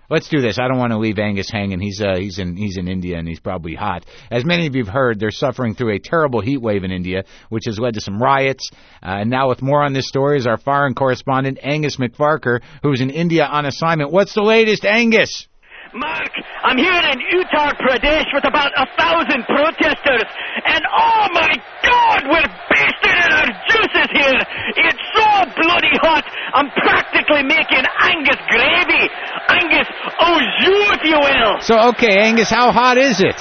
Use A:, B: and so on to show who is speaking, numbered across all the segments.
A: Let's do this. I don't want to leave Angus hanging. He's in India, and he's probably hot. As many of you have heard, they're suffering through a terrible heat wave in India, which has led to some riots. And now with more on this story is our foreign correspondent, Angus McVarker, who's in India on assignment. What's the latest, Angus?
B: Mark, I'm here in Uttar Pradesh with about 1,000 protesters, and oh my God, we're basted in our juices here. It's so bloody hot, I'm practically making Angus gravy. Angus au jus, if you will.
A: So, okay, Angus, how hot is it?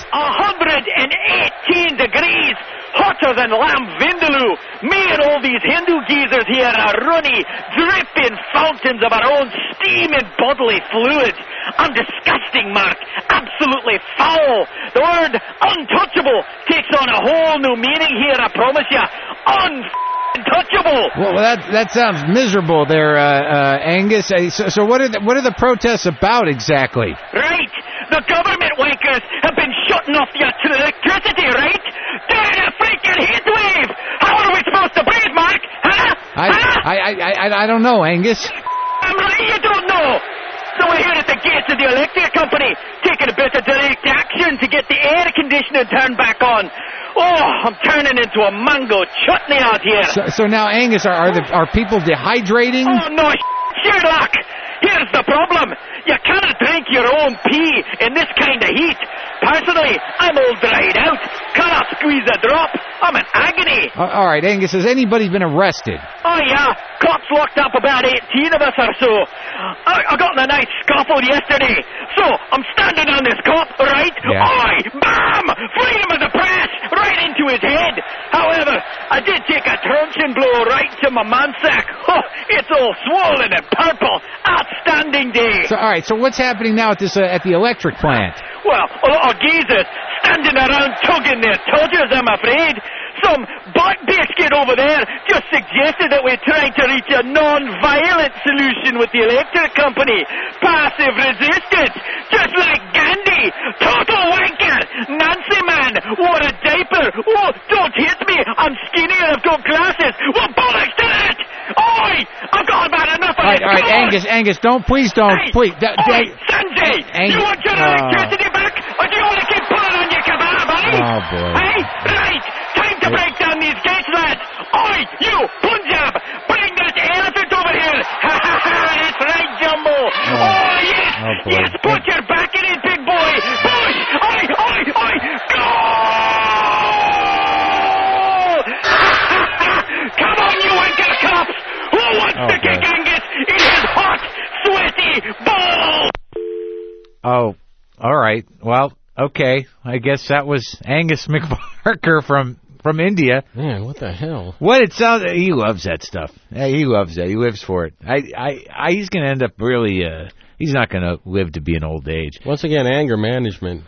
B: 118 degrees. Hotter than lamb vindaloo. Me and all these Hindu geezers here are runny, dripping fountains of our own steam and bodily fluids. I'm disgusting, Mark. Absolutely foul. The word untouchable takes on a whole new meaning here, I promise you. Untouchable.
A: Well, that sounds miserable there, Angus. So what are the protests about exactly?
B: Right. The government wankers have been shutting off the electricity, right? During a freaking heat wave! How are we supposed to breathe, Mark? Huh?
A: I don't know, Angus.
B: I'm right, you don't know! So we're here at the gates of the electric company, taking a bit of direct action to get the air conditioning turned back on. Oh, I'm turning into a mango chutney out here.
A: So now, Angus, are people dehydrating?
B: Oh, no, Sherlock! Here's the problem. You cannot drink your own pee in this kind of heat. Personally, I'm all dried out. Cannot squeeze a drop. I'm in agony.
A: All right, Angus, has anybody been arrested?
B: Oh, yeah. Cops locked up about 18 of us or so. I got in a nice scuffle yesterday. So, I'm standing on this cop, right?
A: Yeah.
B: Oi! Bam! Freedom of the press! Right into his head. However, I did take a truncheon blow right to my mansack. Oh, it's all swollen and purple. Outstanding day.
A: So, all right, so what's happening now at the electric plant?
B: Well, a lot of geezers standing around tugging their todgers, I'm afraid. Some butt biscuit over there just suggested that we're trying to reach a non-violent solution with the electric company. Passive resistance, just like Gandhi. Total wanker. Nancy man wore a diaper. Oh, don't hit me. I'm skinny and I've got glasses. Well, bollocks to that. Oi! I've got about enough of it.
A: All right, Angus, please don't.
B: Oi, Sanjay, you want your electricity back, or do you want to keep pulling on your kebab, eh?
A: Oh, boy.
B: Hey, right. Time to break down these gates, lads. Oi, you, Punjab, bring that elephant over here. Ha, ha, ha, that's right, Jumbo. Oh, yes.
A: Oh, boy.
B: Yes, put your back in it, big boy. Push. Oi, oi, oi. Go! Come on, you wanker cops. Who wants to kick Angus in his hot, sweaty balls?
A: Oh, all right. Well, okay. I guess that was Angus McVarker from India.
C: Man, what the hell?
A: What it sounds, he loves that stuff. He loves that. He lives for it. He's going to end up really. He's not going to live to be an old age.
C: Once again, anger management.